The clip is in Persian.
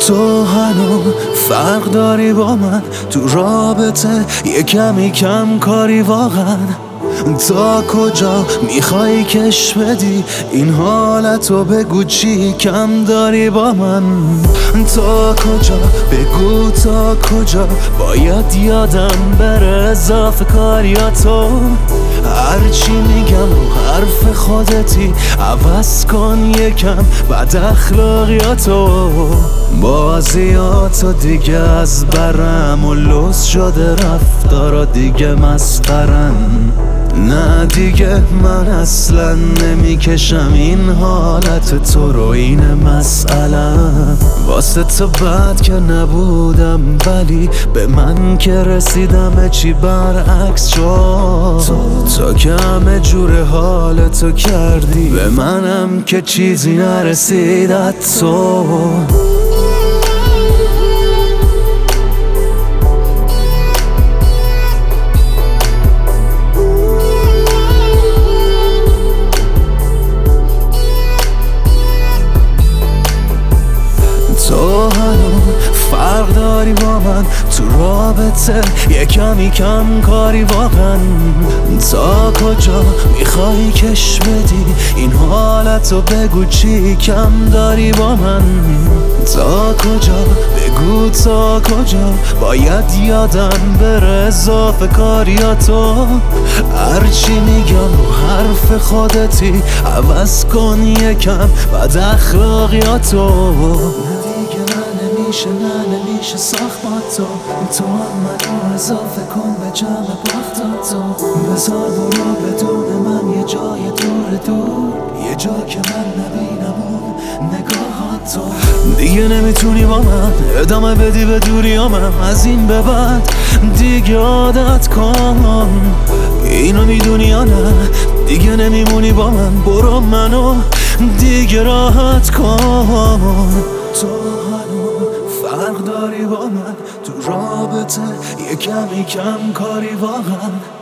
تو هنوز فرق داری با من تو رابطه، یه کمی کم کاری واقعا. تا کجا میخوای کش بدی این حالتو؟ بگو چی کم داری با من. تا کجا بگو تا کجا باید یادم بره اضافه کاریاتو. هرچی میگم رو حرف خودتی، عوض کن یکم بد اخلاقیاتو. بازیاتو دیگه از برم و لوس شده، رفتارا دیگه مسخرن. نه دیگه من اصلا نمیکشم این حالت تو رو، اینه مسئله. واسه تو بد که نبودم، ولی به من که رسیدم چی برعکس شد. تو که همه جور حالتو کردی، به منم که چیزی نرسید از تو. تو هنوز فرق داری با من تو رابطه، یه کمی کم کاری واقعا. تا کجا میخوای کش بدی این حالتو؟ بگو چی کم داری با من. تا کجا بگو تا کجا باید یادم بره اضافه کاریاتو. هرچی میگم رو حرف خودتی، عوض کن یکم بد اخلاقیاتو. نمیشه ساخت با تو هم منو اضافه کن به جمع باختاتو. بذار برو بدون من یه جای دور، یه جا که من نبینم اون نگاهاتو. دیگه نمیتونی با من ادامه بدی به دوریامم، از این به بعد دیگه عادت کن. اینو میدونی یا نه؟ دیگه نمیمونی با من، برو منو دیگه راحت کن. تو فرق داری با من تو رابطه، یه کمی کم کاری واقعا.